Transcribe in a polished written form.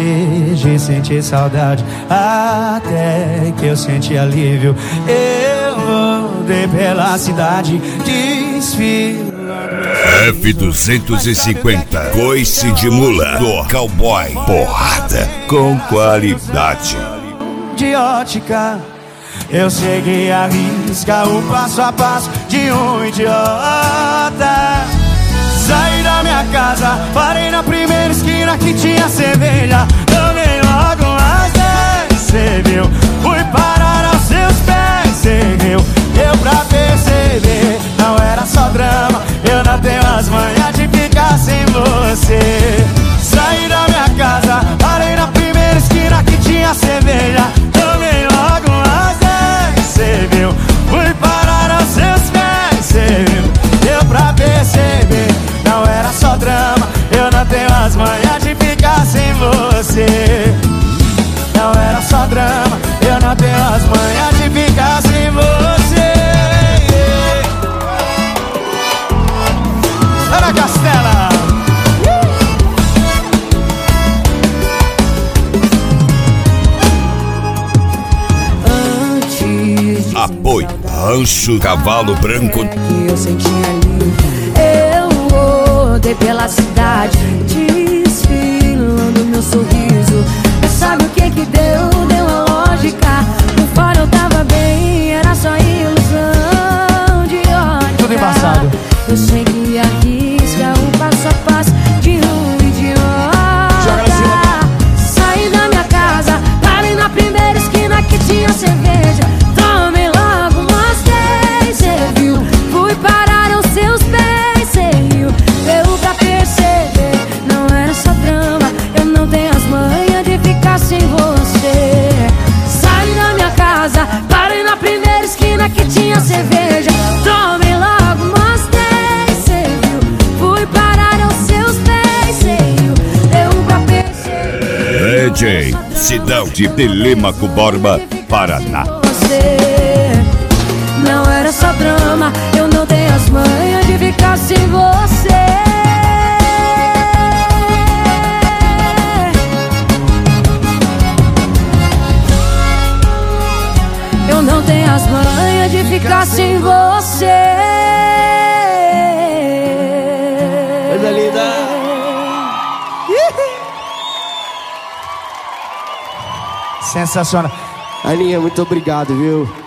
deixei de sentir saudade, até que eu senti alívio. Eu rodei pela cidade, desfilando. F250, coice de mula do cowboy, porrada com qualidade. De ótica, eu segui a risca, o passo a passo de um idiota. Saí da minha casa, parei na primeira esquina que tinha cerveja. Tomei logo umas 10, cê viu? Fui parar aos seus pés, cê viu? Deu pra perceber, não era só drama. Eu não tenho as manhas de ficar sem você. Saí da minha casa, parei na primeira esquina que tinha cerveja. Tomei logo umas 10, cê viu? Fui parar aos seus pés, cê viu? Deu pra perceber, não era só drama. Eu não tenho as manhas de ficar sem você. Não era só drama, eu não tenho as manhas de ficar sem você. Ana Castela. Apoio Rancho Cavalo Branco. Que eu senti alívio. Eu rodei pela cidade, desfilando meu sorriso. Mas sabe o que que deu? Deu a lógica. No fora eu tava bem, era só ilusão de ótica. Tudo embaçado. Eu segui a risca, o passo a passo de um idiota. Saí da minha casa, parei na primeira esquina que tinha cerveja. Tomei logo umas 10, cê viu? Fui parar aos seus pés, cê riu? Deu pra perceber, não era só drama. Eu não tenho as manhas de ficar sem você. Saí da minha casa, parei na primeira esquina que tinha cerveja. Tomei logo umas 10, cê viu? Fui parar aos seus pés, cê riu? Deu pra perceber. DJ Sidão de Telêmaco Borba, Paraná. Não era só drama, eu não tenho as manhas de ficar sem você. Eu não tenho as manhas de ficar sem você. Coisa linda. Sensacional. Aninha, muito obrigado, viu?